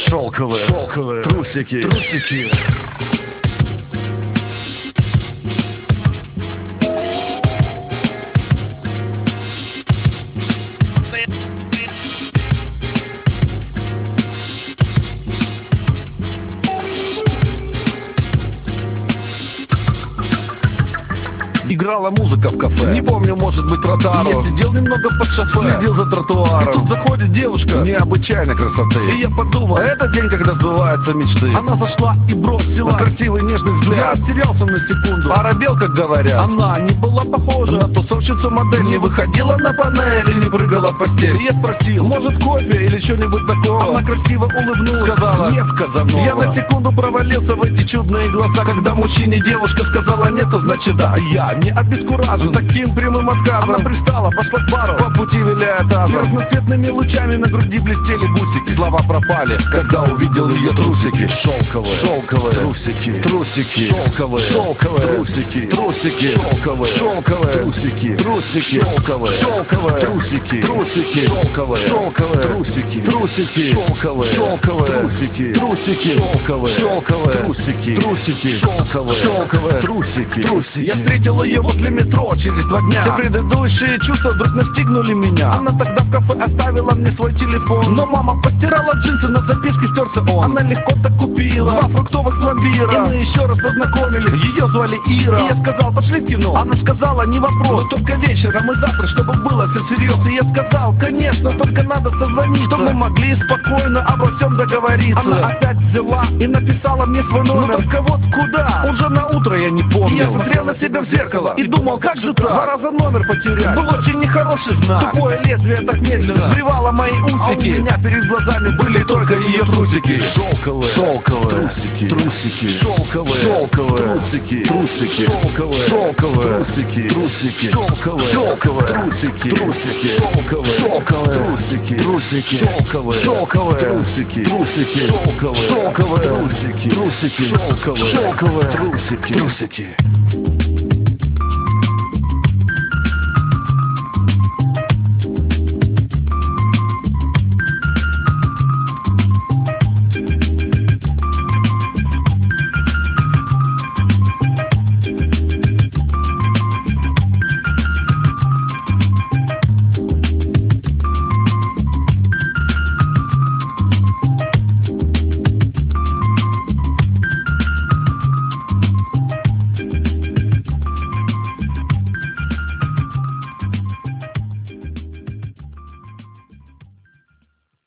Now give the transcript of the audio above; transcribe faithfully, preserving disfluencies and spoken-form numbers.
шелковые, шелковые трусики, трусики. Играла музыка в кафе, Не помню, может быть, Ротару. я сидел немного под шофе, Следил за и тротуаром. тут заходит девушка Необычайной красоты. И я подумал, Это день, когда сбываются мечты. она зашла и бросила. Красивый нежный Я взгляд. растерялся на секунду. Оробел, как говорят. Она не была похожа На тусовщицу модель не выходила на панель и не прыгала в постель. И я спросил, Может, кофе или что-нибудь такого? она красиво улыбнулась, Сказала, нет, Казанова. Я на секунду провалился в эти чудные глаза. Когда мужчине девушка сказала нет, то значит да. Я не обескуражен Таким прямым отказом Она пристала, пошла к бару, по пути виляя и тазом. разноцветными лучами на груди блестели бусики. Слова пропали, Когда увидел ее трусики. Шелковые, Шелковые трусики, трусики, шелковые, шелковые трусики, трусики, шелковые, шелковые трусики, трусики, шелковые, шелковые трусики, трусики, шелковые, шелковые трусики, трусики, шелковые, шелковые трусики, трусики, шелковые, шелковые трусики, трусики, шелковые, шелковые трусики, трусики. Я встретил ее возле метро через два дня. Все предыдущие чувства вдруг настигнули меня. Она тогда в кафе оставила мне свой телефон, но мама постирала джинсы, на записке стерся он. Она легко так купила два фруктовых пломбира, и мы еще раз познакомились. Ее звали Ира, и я сказал, пошли в кино. Она сказала, не вопрос, но только вечером и завтра, чтобы было все всерьез. И я сказал, конечно, только надо созвониться, чтобы мы могли спокойно обо всем договориться. Она опять взяла и написала мне свой номер, но только вот куда, уже на утро я не помню. И я смотрел на себя в зеркало и думал, как же так, два раза номер потерять, был очень нехороший знак. Тупое лезвие так медленно сбривало мои усики, а у меня перед глазами были только ее трусики. шелковые, Шелковые трусики, трусики, шелковые, шелковые трусики, трусики, шелковые, шелковые трусики, трусики, шелковые, шелковые трусики, трусики, шелковые, шелковые трусики, трусики, шелковые, шелковые трусики, трусики, шелковые, шелковые трусики, трусики, шелковые, шелковые трусики, трусики.